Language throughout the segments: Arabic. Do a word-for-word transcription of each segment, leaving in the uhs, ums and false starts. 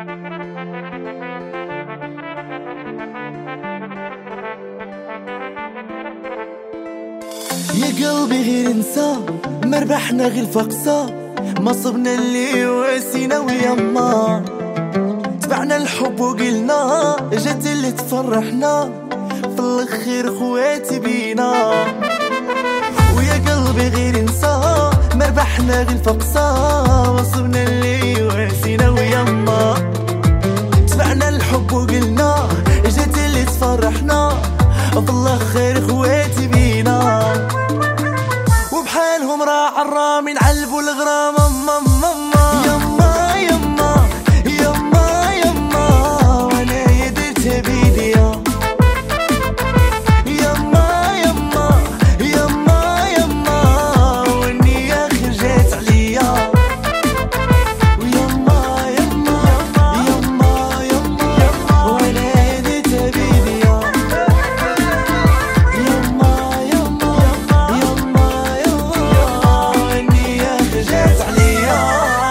يا قلبي غير انسى، ما ربحنا غير الفقصة، ما صبنا اللي واسينا ويما تبعنا الحب وقلنا جات اللي تفرحنا في الاخير خواتي بينا. ويا قلبي غير انسى، ما ربحنا غير الفقصة، ما صبنا اللي واسينا ويما تبعنا الحب وقلنا جات اللي تفرحنا في الاخير خواتي بينا. وبحالهم راح الرامي نعلبوا الغرام ماما ماما يما يما يما يما وانا يدرتها بيديا يما يما يما يما والنية خرجت عليا ويما يما يما يما وانا يدرتها بيديا يما يما يما يما والنية خرجت عليا.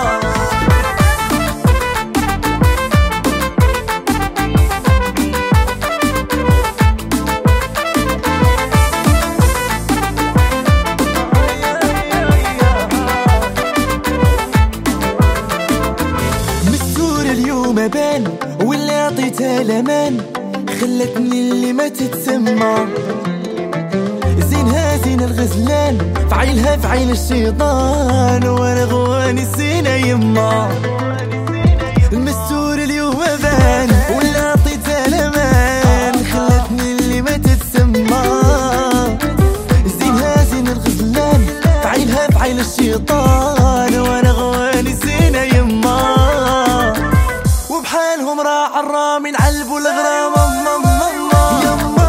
مستور اليوم بان واللي عطيتها الامان خلتني اللي ما تتسمى زينها زين الغزلان فعيلها فعيل الشيطان وانا غواني الزينة يما. المستور اليوم بان واللي عطيتها الامان خلتني اللي ما تتسمى زينها زين الغزلان فعيلها فعيل الشيطان وانا غواني الزينة يما. وبحالهم راح الرامي نعلبوا الغرام ماما ماما يما